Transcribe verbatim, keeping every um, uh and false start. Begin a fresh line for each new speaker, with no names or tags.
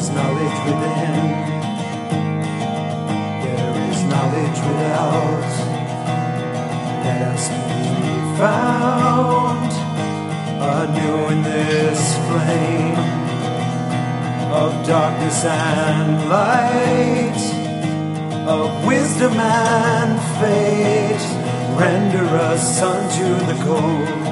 is knowledge within, there is knowledge without. Let us be found anew in this flame of darkness and light, of wisdom and fate. Render us unto the cold